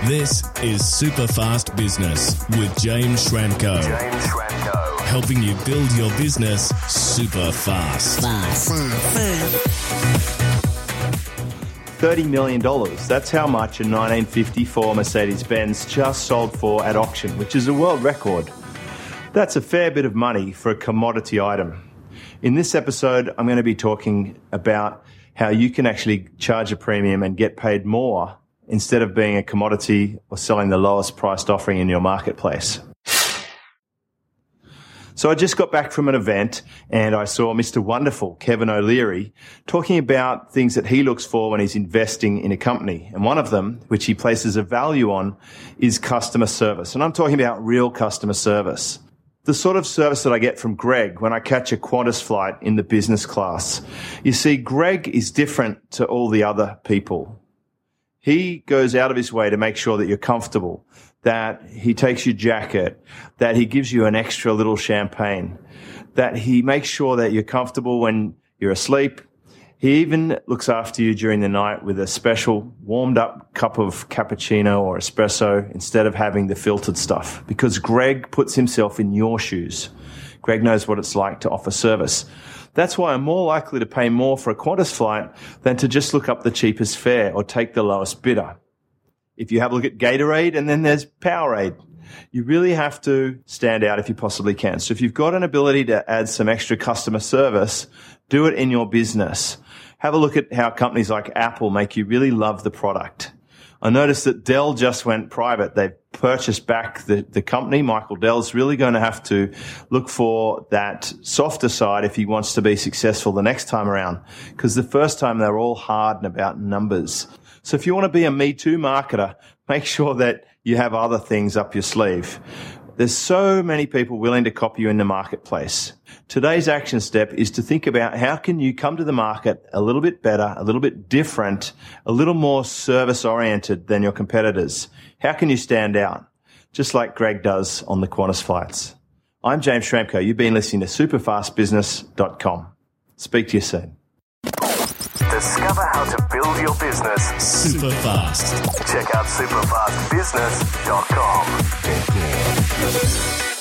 This is Superfast Business with James Schramko. Helping you build your business super fast. $30 million. That's how much a 1954 Mercedes-Benz just sold for at auction, which is a world record. That's a fair bit of money for a commodity item. In this episode, I'm going to be talking about how you can actually charge a premium and get paid more instead of being a commodity or selling the lowest priced offering in your marketplace. So I just got back from an event and I saw Mr. Wonderful, Kevin O'Leary, talking about things that he looks for when he's investing in a company. And one of them, which he places a value on, is customer service. And I'm talking about real customer service. The sort of service that I get from Greg when I catch a Qantas flight in the business class. You see, Greg is different to all the other people. He goes out of his way to make sure that you're comfortable, that he takes your jacket, that he gives you an extra little champagne, that he makes sure that you're comfortable when you're asleep. He even looks after you during the night with a special warmed up cup of cappuccino or espresso instead of having the filtered stuff, because Greg puts himself in your shoes. Greg knows what it's like to offer service. That's why I'm more likely to pay more for a Qantas flight than to just look up the cheapest fare or take the lowest bidder. If you have a look at Gatorade and then there's Powerade, you really have to stand out if you possibly can. So if you've got an ability to add some extra customer service, do it in your business. Have a look at how companies like Apple make you really love the product. I noticed that Dell just went private. They've purchased back the company. Michael Dell's really going to have to look for that softer side if he wants to be successful the next time around, because the first time they were all hard and about numbers. So if you want to be a Me Too marketer, make sure that you have other things up your sleeve. There's so many people willing to copy you in the marketplace. Today's action step is to think about how can you come to the market a little bit better, a little bit different, a little more service-oriented than your competitors. How can you stand out? Just like Greg does on the Qantas flights. I'm James Schramko. You've been listening to superfastbusiness.com. Speak to you soon. Discover how to build your business super fast. Check out superfastbusiness.com.